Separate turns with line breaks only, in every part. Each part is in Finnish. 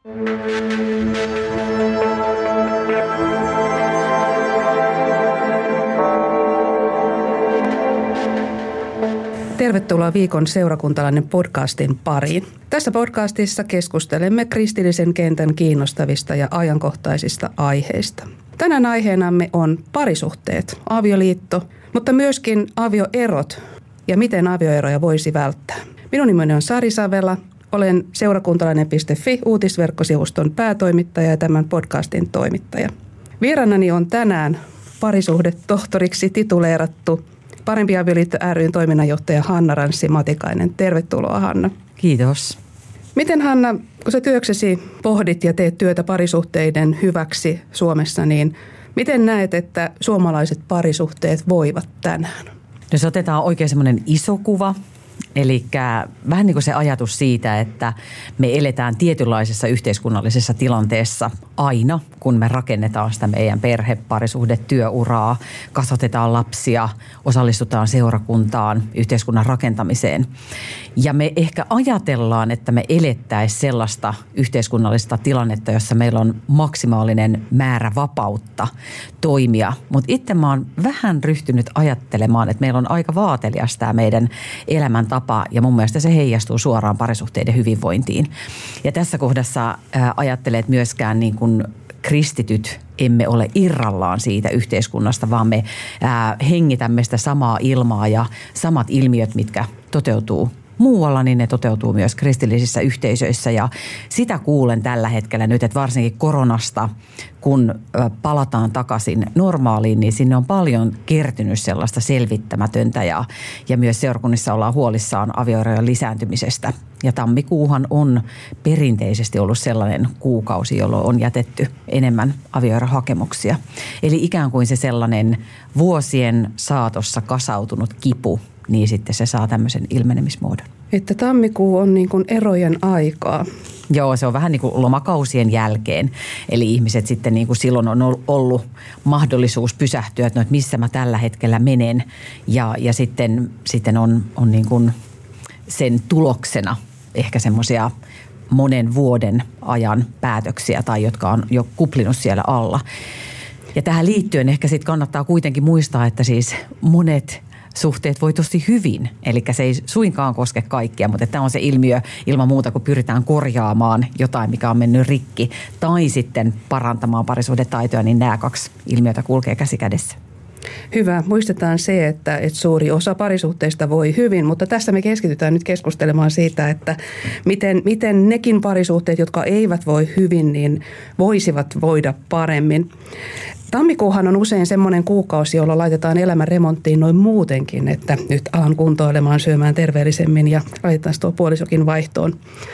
Tervetuloa viikon seurakuntalainen podcastin pariin. Tässä podcastissa keskustelemme kristillisen kentän kiinnostavista ja ajankohtaisista aiheista. Tänään aiheenamme on parisuhteet, avioliitto, mutta myöskin avioerot ja miten avioeroja voisi välttää. Minun nimeni on Sari Savela, olen seurakuntalainen.fi uutisverkkosivuston päätoimittaja ja tämän podcastin toimittaja. Vieraanani on tänään parisuhdetohtoriksi tituleerattu Parempi avioliitto ry:n toiminnanjohtaja Hanna Ranssi-Matikainen. Tervetuloa, Hanna.
Kiitos.
Miten, Hanna, kun sä työksesi pohdit ja teet työtä parisuhteiden hyväksi Suomessa, niin miten näet, että suomalaiset parisuhteet voivat tänään?
Jos otetaan oikein semmoinen iso kuva, eli vähän niin kuin se ajatus siitä, että me eletään tietynlaisessa yhteiskunnallisessa tilanteessa aina, kun me rakennetaan sitä meidän parisuhde, työuraa, kasvatetaan lapsia, osallistutaan seurakuntaan, yhteiskunnan rakentamiseen. Ja me ehkä ajatellaan, että me elettäisiin sellaista yhteiskunnallista tilannetta, jossa meillä on maksimaalinen määrä vapautta toimia. Mutta itse mä oon vähän ryhtynyt ajattelemaan, että meillä on aika vaatelias tämä meidän elämäntapa. Ja mun mielestä se heijastuu suoraan parisuhteiden hyvinvointiin. Ja tässä kohdassa ajattelen, että myöskään niin kuin kristityt emme ole irrallaan siitä yhteiskunnasta, vaan me hengitämme sitä samaa ilmaa ja samat ilmiöt, mitkä toteutuu muualla, niin ne toteutuu myös kristillisissä yhteisöissä. Ja sitä kuulen tällä hetkellä nyt, että varsinkin koronasta, kun palataan takaisin normaaliin, niin sinne on paljon kertynyt sellaista selvittämätöntä ja myös seurakunnissa ollaan huolissaan avioerojen lisääntymisestä. Ja tammikuuhan on perinteisesti ollut sellainen kuukausi, jolloin on jätetty enemmän avioerohakemuksia. Eli ikään kuin se sellainen vuosien saatossa kasautunut kipu, niin sitten se saa tämmöisen ilmenemismuodon.
Että tammikuu on niin kuin erojen aikaa.
Joo, se on vähän niin kuin lomakausien jälkeen. Eli ihmiset sitten niin kuin silloin on ollut mahdollisuus pysähtyä, että no, missä mä tällä hetkellä menen. Ja sitten on niin kuin sen tuloksena ehkä semmoisia monen vuoden ajan päätöksiä tai jotka on jo kuplinut siellä alla. Ja tähän liittyen ehkä sitten kannattaa kuitenkin muistaa, että siis monet suhteet voi tosi hyvin, eli se ei suinkaan koske kaikkia, mutta tämä on se ilmiö ilman muuta, kun pyritään korjaamaan jotain, mikä on mennyt rikki, tai sitten parantamaan parisuhdetaitoja, niin nämä kaksi ilmiötä kulkee käsi kädessä.
Hyvä. Muistetaan se, että suuri osa parisuhteista voi hyvin, mutta tässä me keskitytään nyt keskustelemaan siitä, että miten nekin parisuhteet, jotka eivät voi hyvin, niin voisivat voida paremmin. Tammikuuhan on usein semmoinen kuukausi, jolla laitetaan elämän remonttiin noin muutenkin, että nyt alan kuntoilemaan, syömään terveellisemmin ja laitetaan tuo puolisokin vaihtoon.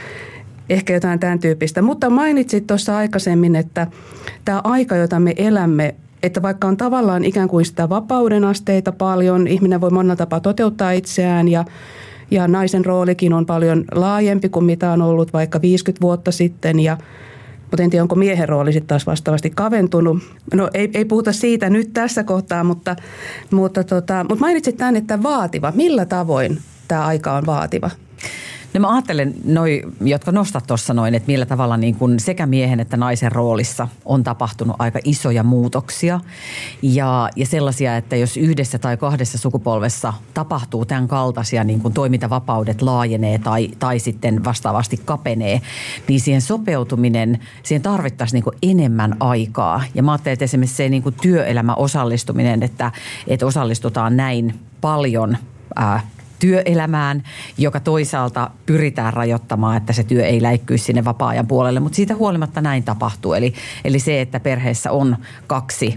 Ehkä jotain tämän tyyppistä. Mutta mainitsit tuossa aikaisemmin, että tämä aika, jota me elämme, että vaikka on tavallaan ikään kuin sitä vapauden asteita paljon, ihminen voi monella tapaa toteuttaa itseään ja naisen roolikin on paljon laajempi kuin mitä on ollut vaikka 50 vuotta sitten mutta en tiedä, onko miehen rooli sitten taas vastaavasti kaventunut. No ei puhuta siitä nyt tässä kohtaa, mutta mainitsit tämän, että vaativa. Millä tavoin tämä aika on vaativa?
No mä ajattelen jotka nostat tuossa noin, että millä tavalla niin kuin sekä miehen että naisen roolissa on tapahtunut aika isoja muutoksia. Ja sellaisia, että jos yhdessä tai kahdessa sukupolvessa tapahtuu tämän kaltaisia niin kuin toimintavapaudet laajenee tai sitten vastaavasti kapenee, niin siihen sopeutuminen, siihen tarvittaisiin niin kuin enemmän aikaa. Ja mä ajattelen, että esimerkiksi se niin kuin työelämän osallistuminen, että osallistutaan näin paljon työelämään, joka toisaalta pyritään rajoittamaan, että se työ ei läikkyisi sinne vapaa-ajan puolelle, mutta siitä huolimatta näin tapahtuu. Eli se, että perheessä on kaksi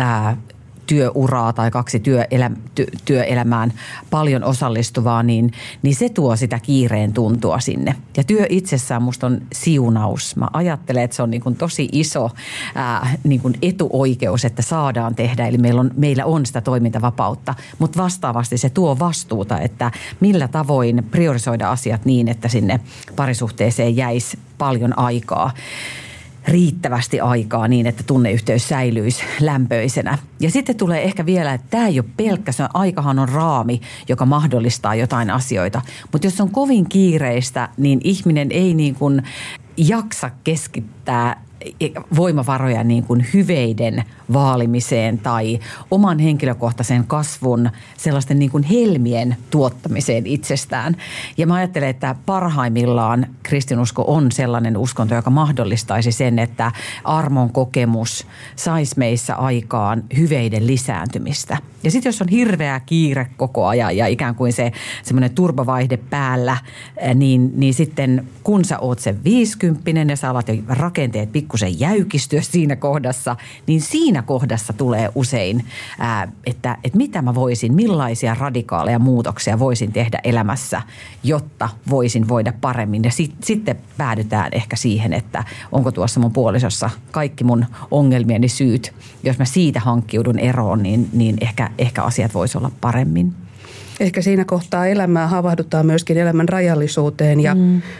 työuraa tai kaksi työelämään paljon osallistuvaa, niin se tuo sitä kiireen tuntua sinne. Ja työ itsessään musta on siunaus. Mä ajattelen, että se on niin kuin tosi iso niin kuin etuoikeus, että saadaan tehdä. Eli meillä on sitä toimintavapautta, mutta vastaavasti se tuo vastuuta, että millä tavoin priorisoida asiat niin, että sinne parisuhteeseen jäisi paljon aikaa. Riittävästi aikaa niin, että tunneyhteys säilyisi lämpöisenä. Ja sitten tulee ehkä vielä, että tämä ei ole pelkkä, se aikahan on raami, joka mahdollistaa jotain asioita. Mutta jos on kovin kiireistä, niin ihminen ei niin kuin jaksa keskittää voimavaroja niin kuin hyveiden vaalimiseen tai oman henkilökohtaisen kasvun sellaisten niin kuin helmien tuottamiseen itsestään. Ja mä ajattelen, että parhaimmillaan kristinusko on sellainen uskonto, joka mahdollistaisi sen, että armon kokemus saisi meissä aikaan hyveiden lisääntymistä. Ja sitten jos on hirveä kiire koko ajan ja ikään kuin se semmoinen turbavaihde päällä, niin sitten kun sä oot sen 50 ja sä alat jo rakenteet pikkusen jäykistyä siinä kohdassa, niin siinä kohdassa tulee usein, että mitä mä voisin, millaisia radikaaleja muutoksia voisin tehdä elämässä, jotta voisin voida paremmin. Ja sitten päädytään ehkä siihen, että onko tuossa mun puolisossa kaikki mun ongelmieni syyt. Jos mä siitä hankkiudun eroon, niin ehkä asiat voisi olla paremmin.
Ehkä siinä kohtaa elämää havahdutaan myöskin elämän rajallisuuteen ja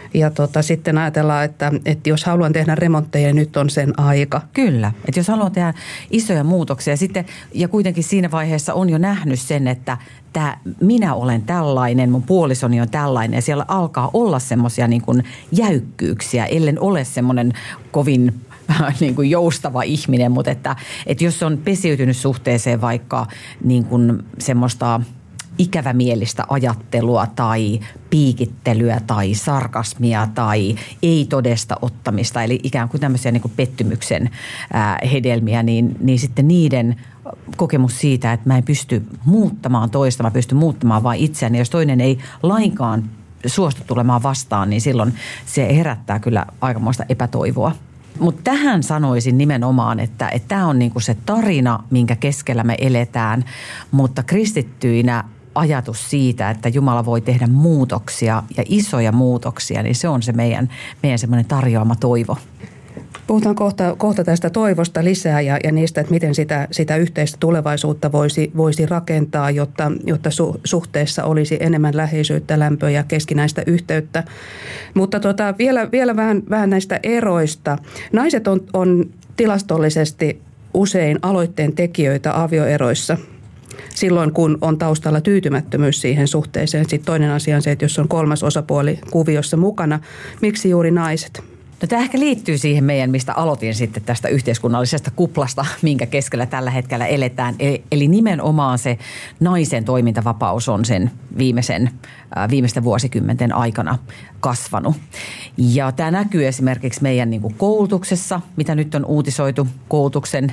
sitten ajatellaan, että jos haluan tehdä remontteja, nyt on sen aika.
Kyllä, että jos haluan tehdä isoja muutoksia sitten, ja kuitenkin siinä vaiheessa on jo nähnyt sen, että minä olen tällainen, mun puolisoni on tällainen ja siellä alkaa olla semmoisia niin kuin jäykkyyksiä, ellen ole semmoinen kovin niin kuin joustava ihminen, mutta että jos on pesiytynyt suhteeseen vaikka niin kuin semmoista ikävämielistä ajattelua tai piikittelyä tai sarkasmia tai ei-todesta ottamista, eli ikään kuin tämmöisiä niin kuin pettymyksen hedelmiä, niin sitten niiden kokemus siitä, että mä en pysty muuttamaan toista, mä pystyn muuttamaan vain itseäni. Jos toinen ei lainkaan suostu tulemaan vastaan, niin silloin se herättää kyllä aikamoista epätoivoa. Mutta tähän sanoisin nimenomaan, että tämä on niinku se tarina, minkä keskellä me eletään, mutta kristittyinä ajatus siitä, että Jumala voi tehdä muutoksia ja isoja muutoksia, niin se on se meidän semmoinen tarjoama toivo.
Puhutaan kohta tästä toivosta lisää ja niistä, että miten sitä yhteistä tulevaisuutta voisi rakentaa, jotta suhteessa olisi enemmän läheisyyttä, lämpöä ja keskinäistä yhteyttä. Mutta vielä vähän näistä eroista. Naiset on tilastollisesti usein aloitteen tekijöitä avioeroissa. Silloin, kun on taustalla tyytymättömyys siihen suhteeseen. Sitten toinen asia on se, että jos on kolmas osapuoli kuviossa mukana, miksi juuri naiset?
No tämä ehkä liittyy siihen mistä aloitin sitten tästä yhteiskunnallisesta kuplasta, minkä keskellä tällä hetkellä eletään. Eli nimenomaan se naisen toimintavapaus on sen viimeisten vuosikymmenten aikana kasvanut. Ja tämä näkyy esimerkiksi meidän niin kuin koulutuksessa, mitä nyt on uutisoitu koulutuksen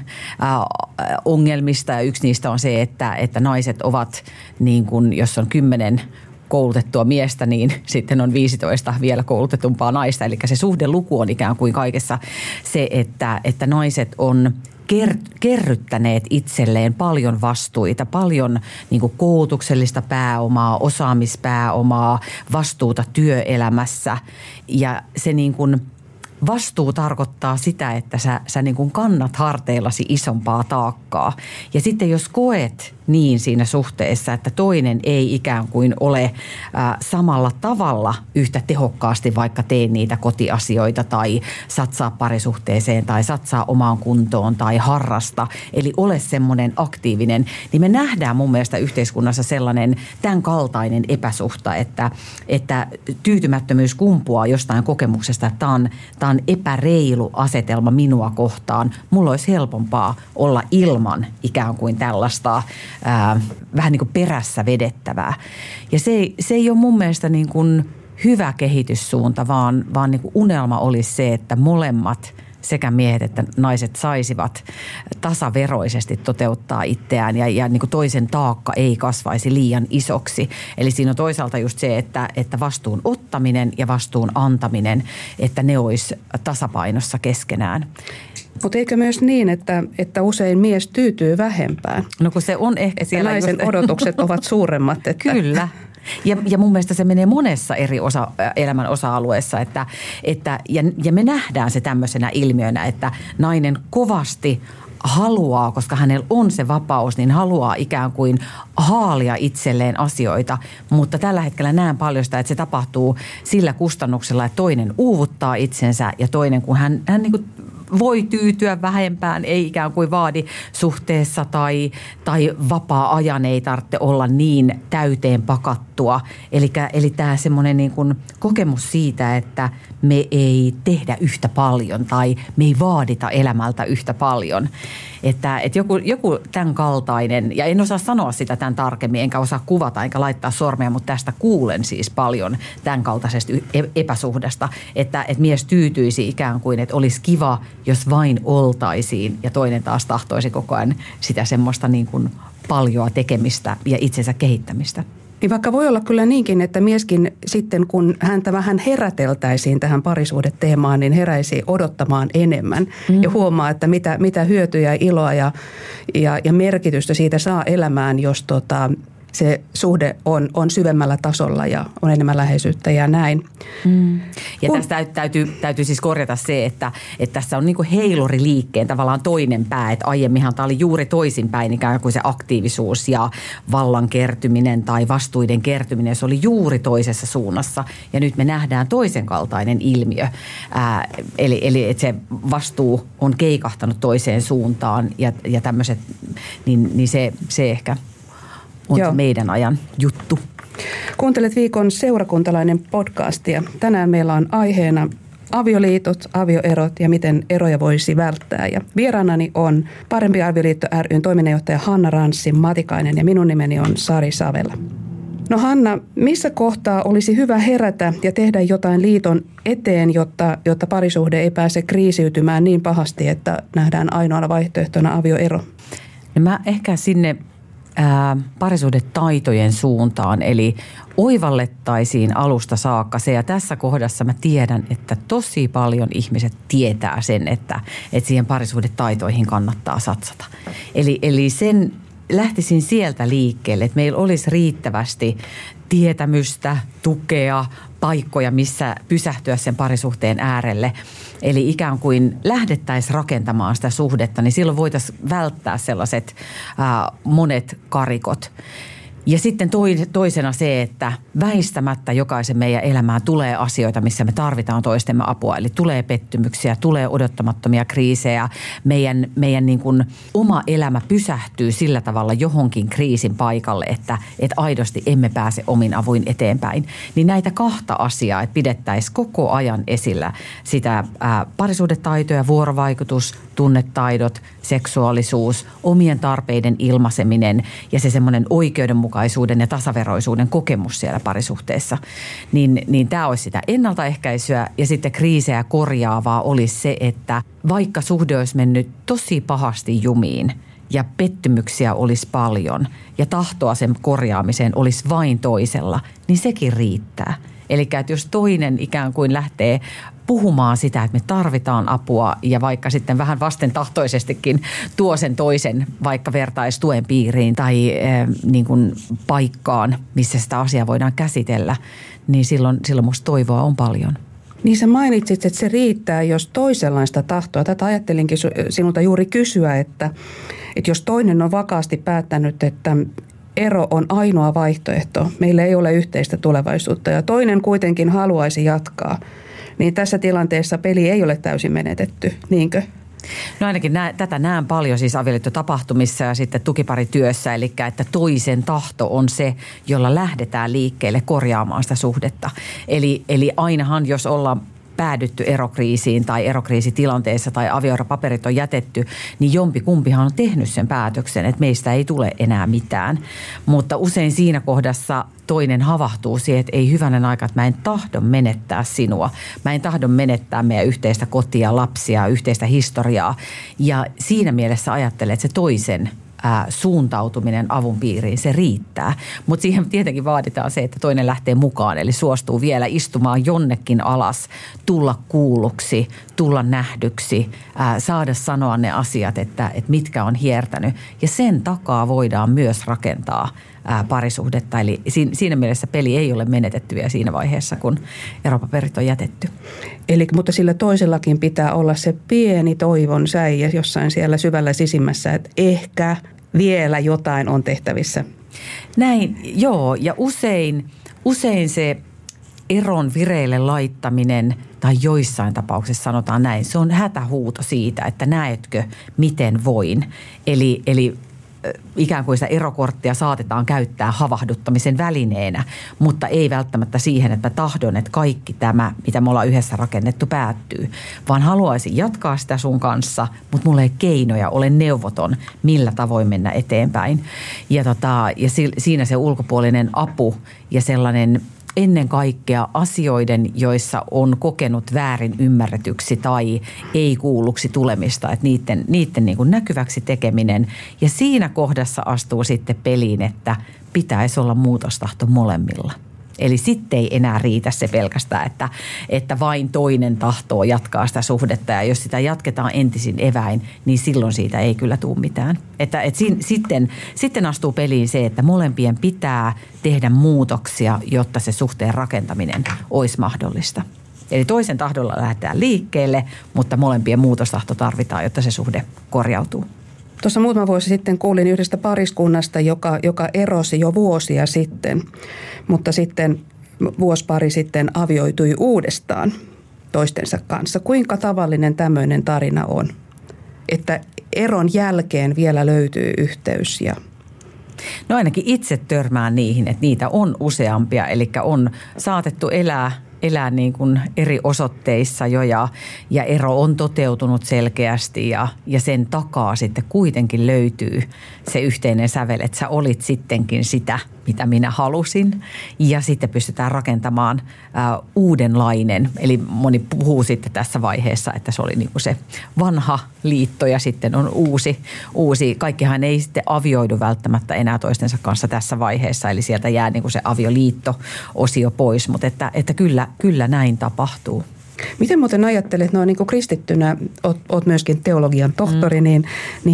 ongelmista. Ja yksi niistä on se, että naiset ovat, niin kuin, jos on 10 koulutettua miestä, niin sitten on 15 vielä koulutetumpaa naista. Eli se suhdeluku on ikään kuin kaikessa se, että naiset on kerryttäneet itselleen paljon vastuita, paljon niin kuin koulutuksellista pääomaa, osaamispääomaa, vastuuta työelämässä. Ja se niin kuin vastuu tarkoittaa sitä, että sä niin kuin kannat harteillasi isompaa taakkaa. Ja sitten jos koet niin siinä suhteessa, että toinen ei ikään kuin ole samalla tavalla yhtä tehokkaasti vaikka tee niitä kotiasioita tai satsaa parisuhteeseen tai satsaa omaan kuntoon tai harrasta, eli ole semmoinen aktiivinen, niin me nähdään mun mielestä yhteiskunnassa sellainen tämän kaltainen epäsuhta, että tyytymättömyys kumpuaa jostain kokemuksesta, että tämä on epäreilu asetelma minua kohtaan. Mulla olisi helpompaa olla ilman ikään kuin tällaista vähän niin kuin perässä vedettävää. Ja se ei ole mun mielestä niin kuin hyvä kehityssuunta, vaan niin kuin unelma olisi se, että molemmat sekä miehet että naiset saisivat tasaveroisesti toteuttaa itseään ja niin kuin toisen taakka ei kasvaisi liian isoksi. Eli siinä on toisaalta just se, että vastuun ottaminen ja vastuun antaminen, että ne olisi tasapainossa keskenään.
Mutta eikö myös niin, että usein mies tyytyy vähempään?
No kun se on ehkä siellä
naisen odotukset ovat suuremmat. Että
kyllä. Ja mun mielestä se menee monessa eri elämän osa-alueessa, ja me nähdään se tämmöisenä ilmiönä, että nainen kovasti haluaa, koska hänellä on se vapaus, niin haluaa ikään kuin haalia itselleen asioita, mutta tällä hetkellä näen paljon sitä, että se tapahtuu sillä kustannuksella, että toinen uuvuttaa itsensä ja toinen, kun hän niin kuin voi tyytyä vähempään, ei ikään kuin vaadi suhteessa tai vapaa-ajan ei tarvitse olla niin täyteen pakattua. Eli tämä semmoinen niin kuin kokemus siitä, että me ei tehdä yhtä paljon tai me ei vaadita elämältä yhtä paljon. Että joku tämän kaltainen, ja en osaa sanoa sitä tämän tarkemmin, enkä osaa kuvata enkä laittaa sormea, mutta tästä kuulen siis paljon tämän kaltaisesta epäsuhdasta, että mies tyytyisi ikään kuin, että olisi kiva, jos vain oltaisiin, ja toinen taas tahtoisi koko ajan sitä semmoista niin kuin paljoa tekemistä ja itsensä kehittämistä.
Niin vaikka voi olla kyllä niinkin, että mieskin sitten kun häntä vähän heräteltäisiin tähän parisuhdeteemaan, niin heräisi odottamaan enemmän ja huomaa, että mitä hyötyjä, iloa ja merkitystä siitä saa elämään, jos se suhde on syvemmällä tasolla ja on enemmän läheisyyttä ja näin.
Ja tästä täytyy siis korjata se, että tässä on niin kuin heiluriliikkeen tavallaan toinen pää, että aiemminhan tämä oli juuri toisinpäin ikään kuin se aktiivisuus ja vallan kertyminen tai vastuiden kertyminen, se oli juuri toisessa suunnassa ja nyt me nähdään toisen kaltainen ilmiö. Eli että se vastuu on keikahtanut toiseen suuntaan ja tämmöiset, niin se ehkä on se meidän ajan juttu.
Kuuntelet viikon seurakuntalainen podcastia. Tänään meillä on aiheena avioliitot, avioerot ja miten eroja voisi välttää. Ja vieraanani on Parempi avioliitto ry:n toiminnanjohtaja Hanna Ranssi-Matikainen ja minun nimeni on Sari Savela. No Hanna, missä kohtaa olisi hyvä herätä ja tehdä jotain liiton eteen, jotta parisuhde ei pääse kriisiytymään niin pahasti, että nähdään ainoana vaihtoehtona avioero?
No mä ehkä sinne parisuhdetaitojen suuntaan, eli oivallettaisiin alusta saakka se, ja tässä kohdassa mä tiedän, että tosi paljon ihmiset tietää sen, että siihen parisuhdetaitoihin kannattaa satsata. Eli sen lähtisin sieltä liikkeelle, että meillä olisi riittävästi tietämystä, tukea, paikkoja, missä pysähtyä sen parisuhteen äärelle. Eli ikään kuin lähdettäisiin rakentamaan sitä suhdetta, niin silloin voitaisiin välttää sellaiset monet karikot. Ja sitten toisena se, että väistämättä jokaisen meidän elämään tulee asioita, missä me tarvitaan toistemme apua. Eli tulee pettymyksiä, tulee odottamattomia kriisejä. Meidän niin kuin oma elämä pysähtyy sillä tavalla johonkin kriisin paikalle, että aidosti emme pääse omin avuin eteenpäin. Niin näitä kahta asiaa, että pidettäisiin koko ajan esillä sitä parisuhdetaitoja, vuorovaikutus, tunnetaidot, seksuaalisuus, omien tarpeiden ilmaiseminen ja se semmoinen oikeudenmukaisuuden ja tasaveroisuuden kokemus siellä parisuhteessa, niin tämä olisi sitä ennaltaehkäisyä ja sitten kriisejä korjaavaa olisi se, että vaikka suhde olisi mennyt tosi pahasti jumiin ja pettymyksiä olisi paljon ja tahtoa sen korjaamiseen olisi vain toisella, niin sekin riittää. Eli että jos toinen ikään kuin lähtee puhumaan sitä, että me tarvitaan apua ja vaikka sitten vähän vastentahtoisestikin tuo sen toisen vaikka vertaistuen piiriin tai niin kuin paikkaan, missä sitä asiaa voidaan käsitellä, niin silloin musta toivoa on paljon.
Niin sä mainitsit, että se riittää, jos toisenlaista tahtoa. Tätä ajattelinkin sinulta juuri kysyä, että jos toinen on vakaasti päättänyt, että ero on ainoa vaihtoehto, meillä ei ole yhteistä tulevaisuutta ja toinen kuitenkin haluaisi jatkaa, niin tässä tilanteessa peli ei ole täysin menetetty, niinkö?
No ainakin tätä näen paljon siis avioliittotapahtumissa ja sitten tukiparityössä, eli että toisen tahto on se, jolla lähdetään liikkeelle korjaamaan sitä suhdetta. Eli ainahan jos ollaan päädytty erokriisiin tai erokriisitilanteessa tai avioeropaperit on jätetty, niin jompikumpihan on tehnyt sen päätöksen, että meistä ei tule enää mitään. Mutta usein siinä kohdassa toinen havahtuu siihen, että ei hyvänen aika, että mä en tahdo menettää sinua. Mä en tahdo menettää meidän yhteistä kotia, lapsia, yhteistä historiaa. Ja siinä mielessä ajattelen, että se toisen suuntautuminen avun piiriin, se riittää. Mutta siihen tietenkin vaaditaan se, että toinen lähtee mukaan, eli suostuu vielä istumaan jonnekin alas, tulla kuulluksi, tulla nähdyksi, saada sanoa ne asiat, että mitkä on hiertänyt. Ja sen takaa voidaan myös rakentaa parisuhdetta. Eli siinä mielessä peli ei ole menetetty vielä siinä vaiheessa, kun eropaperit on jätetty.
Mutta sillä toisellakin pitää olla se pieni toivon säie jossain siellä syvällä sisimmässä, että ehkä vielä jotain on tehtävissä.
Näin, joo. Ja usein se eron vireille laittaminen, tai joissain tapauksissa sanotaan näin, se on hätähuuto siitä, että näetkö, miten voin. Eli ikään kuin sitä erokorttia saatetaan käyttää havahduttamisen välineenä, mutta ei välttämättä siihen, että tahdon, että kaikki tämä, mitä me ollaan yhdessä rakennettu, päättyy. Vaan haluaisin jatkaa sitä sun kanssa, mutta mulla ei keinoja, olen neuvoton, millä tavoin mennä eteenpäin. Ja siinä se ulkopuolinen apu ja sellainen ennen kaikkea asioiden, joissa on kokenut väärin ymmärretyksi tai ei kuulluksi tulemista, että niiden niin kuin näkyväksi tekeminen. Ja siinä kohdassa astuu sitten peliin, että pitäisi olla muutostahto molemmilla. Eli sitten ei enää riitä se pelkästään, että vain toinen tahtoo jatkaa sitä suhdetta. Ja jos sitä jatketaan entisin eväin, niin silloin siitä ei kyllä tule mitään. Sitten astuu peliin se, että molempien pitää tehdä muutoksia, jotta se suhteen rakentaminen olisi mahdollista. Eli toisen tahdolla lähdetään liikkeelle, mutta molempien muutostahto tarvitaan, jotta se suhde korjautuu.
Tuossa muutama vuosi sitten kuulin yhdestä pariskunnasta, joka erosi jo vuosia sitten, mutta sitten vuosi-pari sitten avioitui uudestaan toistensa kanssa. Kuinka tavallinen tämmöinen tarina on, että eron jälkeen vielä löytyy yhteys ja...
No ainakin itse törmään niihin, että niitä on useampia, eli on saatettu elää niin kuin eri osoitteissa jo ja ero on toteutunut selkeästi ja sen takaa sitten kuitenkin löytyy se yhteinen sävel, että sä olit sittenkin sitä, mitä minä halusin ja sitten pystytään rakentamaan uudenlainen. Eli moni puhuu sitten tässä vaiheessa, että se oli niin kuin se vanha liitto ja sitten on uusi. Kaikkihan ei sitten avioidu välttämättä enää toistensa kanssa tässä vaiheessa, eli sieltä jää niin kuin se avioliitto-osio pois, mutta että kyllä näin tapahtuu.
Miten muuten ajattelet, no niin kuin kristittynä, oot myöskin teologian tohtori, niin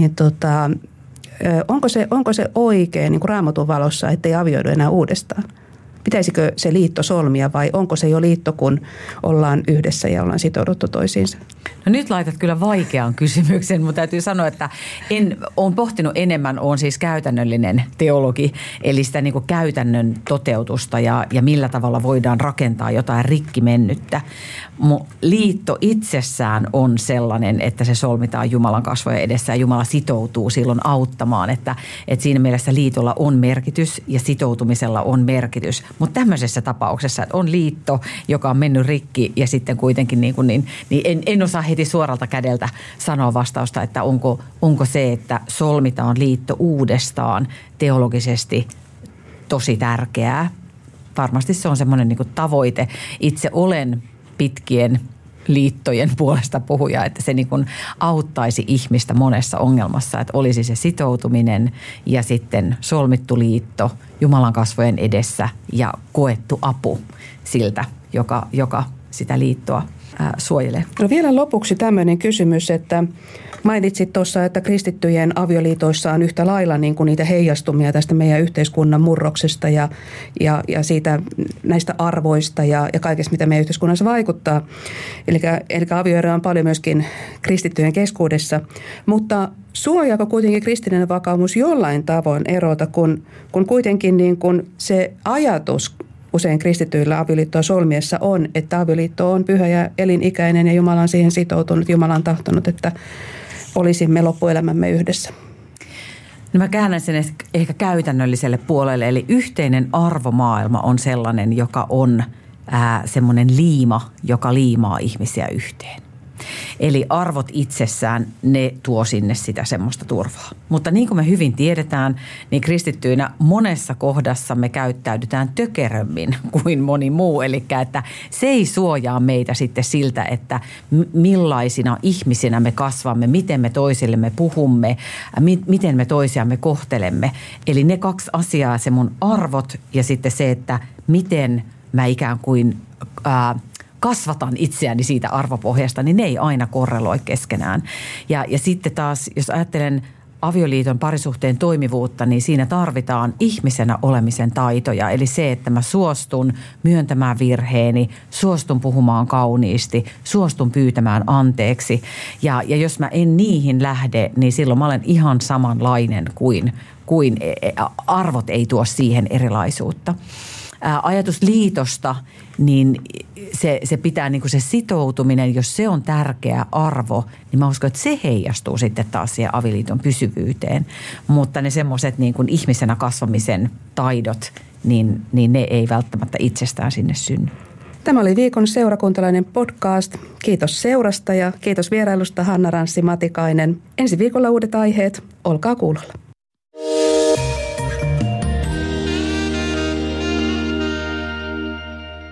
onko se oikein niin kuin Raamatun valossa, ettei avioidu enää uudestaan? Pitäisikö se liitto solmia vai onko se jo liitto, kun ollaan yhdessä ja ollaan sitouduttu toisiinsa?
No nyt laitat kyllä vaikean kysymyksen, mutta täytyy sanoa, että olen pohtinut enemmän, olen siis käytännöllinen teologi, eli sitä niin kuin käytännön toteutusta ja millä tavalla voidaan rakentaa jotain rikki mennyttä. Liitto itsessään on sellainen, että se solmitaan Jumalan kasvojen edessä ja Jumala sitoutuu silloin auttamaan, että siinä mielessä liitolla on merkitys ja sitoutumisella on merkitys. Mutta tämmöisessä tapauksessa, että on liitto, joka on mennyt rikki ja sitten kuitenkin niin en osaa heti suoralta kädeltä sanoa vastausta, että onko se, että solmitaan liitto uudestaan teologisesti tosi tärkeää. Varmasti se on semmoinen niin kuin tavoite. Itse olen pitkien liittojen puolesta puhuja, että se niin kuin auttaisi ihmistä monessa ongelmassa, että olisi se sitoutuminen ja sitten solmittu liitto Jumalan kasvojen edessä ja koettu apu siltä, joka sitä liittoa suojelee.
No vielä lopuksi tämmöinen kysymys, että mainitsit tuossa, että kristittyjen avioliitoissa on yhtä lailla niin kuin niitä heijastumia tästä meidän yhteiskunnan murroksesta ja siitä näistä arvoista ja kaikesta, mitä meidän yhteiskunnassa vaikuttaa. Eli avioero on paljon myöskin kristittyjen keskuudessa, mutta suojaako kuitenkin kristillinen vakaumus jollain tavoin erota, kun kuitenkin niin kuin se ajatus usein kristityillä avioliittoa solmiessa on, että avioliitto on pyhä ja elinikäinen ja Jumala on siihen sitoutunut. Jumala on tahtonut, että olisimme loppuelämämme yhdessä.
No mä käännän sen ehkä käytännölliselle puolelle, eli yhteinen arvomaailma on sellainen, joka on semmoinen liima, joka liimaa ihmisiä yhteen. Eli arvot itsessään, ne tuo sinne sitä semmoista turvaa. Mutta niin kuin me hyvin tiedetään, niin kristittyinä monessa kohdassa me käyttäydytään tökerömmin kuin moni muu. Eli että se ei suojaa meitä sitten siltä, että millaisina ihmisinä me kasvamme, miten me toisillemme puhumme, miten me toisiamme kohtelemme. Eli ne kaksi asiaa, se mun arvot ja sitten se, että miten mä ikään kuin kasvatan itseäni siitä arvopohjasta, niin ne ei aina korreloi keskenään. Ja sitten taas, jos ajattelen avioliiton parisuhteen toimivuutta, niin siinä tarvitaan ihmisenä olemisen taitoja. Eli se, että mä suostun myöntämään virheeni, suostun puhumaan kauniisti, suostun pyytämään anteeksi. Ja jos mä en niihin lähde, niin silloin mä olen ihan samanlainen kuin arvot ei tuo siihen erilaisuutta. ajatus liitosta, niin se pitää niin kuin se sitoutuminen, jos se on tärkeä arvo, niin mä uskon, että se heijastuu sitten taas siihen avioliiton pysyvyyteen. Mutta ne semmoiset niin kuin ihmisenä kasvamisen taidot, niin ne ei välttämättä itsestään sinne synny.
Tämä oli viikon seurakuntalainen podcast. Kiitos seurasta ja kiitos vierailusta Hanna Ranssi-Matikainen. Ensi viikolla uudet aiheet. Olkaa kuulolla.